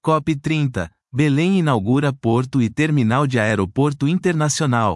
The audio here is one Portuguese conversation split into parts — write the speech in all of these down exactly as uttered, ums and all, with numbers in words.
COP trinta. Belém inaugura porto e terminal de aeroporto internacional.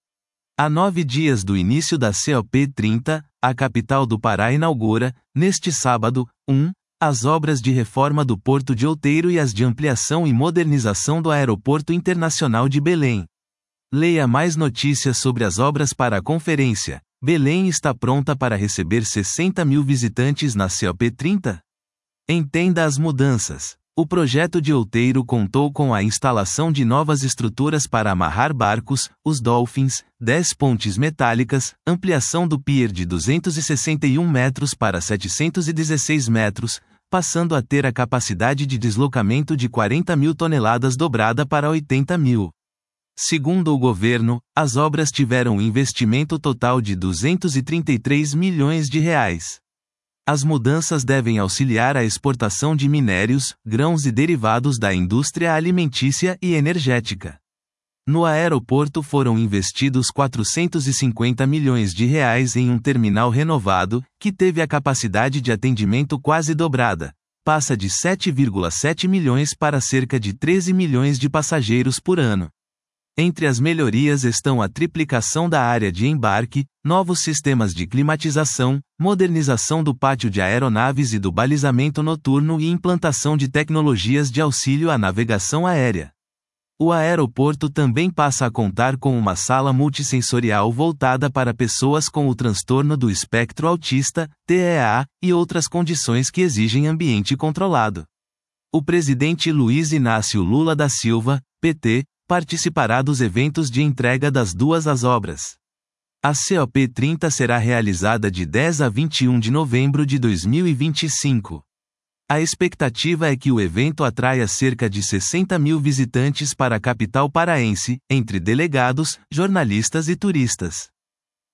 A nove dias do início da COP trinta, a capital do Pará inaugura, neste sábado, um, as obras de reforma do Porto de Outeiro e as de ampliação e modernização do Aeroporto Internacional de Belém. Leia mais notícias sobre as obras para a conferência. Belém está pronta para receber sessenta mil visitantes na COP trinta? Entenda as mudanças. O projeto de Outeiro contou com a instalação de novas estruturas para amarrar barcos, os Dolphins, dez pontes metálicas, ampliação do pier de duzentos e sessenta e um metros para setecentos e dezesseis metros, passando a ter a capacidade de deslocamento de quarenta mil toneladas dobrada para oitenta mil. Segundo o governo, as obras tiveram um investimento total de duzentos e trinta e três milhões de reais. As mudanças devem auxiliar a exportação de minérios, grãos e derivados da indústria alimentícia e energética. No aeroporto foram investidos quatrocentos e cinquenta milhões de reais em um terminal renovado, que teve a capacidade de atendimento quase dobrada. Passa de sete vírgula sete milhões para cerca de treze milhões de passageiros por ano. Entre as melhorias estão a triplicação da área de embarque, novos sistemas de climatização, modernização do pátio de aeronaves e do balizamento noturno e implantação de tecnologias de auxílio à navegação aérea. O aeroporto também passa a contar com uma sala multissensorial voltada para pessoas com o transtorno do espectro autista, T E A, e outras condições que exigem ambiente controlado. O presidente Luiz Inácio Lula da Silva, P T, participará dos eventos de entrega das duas as obras. A COP trinta será realizada de dez a vinte e um de novembro de dois mil e vinte e cinco. A expectativa é que o evento atraia cerca de sessenta mil visitantes para a capital paraense, entre delegados, jornalistas e turistas.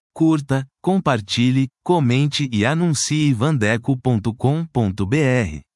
Curta, compartilhe, comente e anuncie vandeco ponto com ponto br.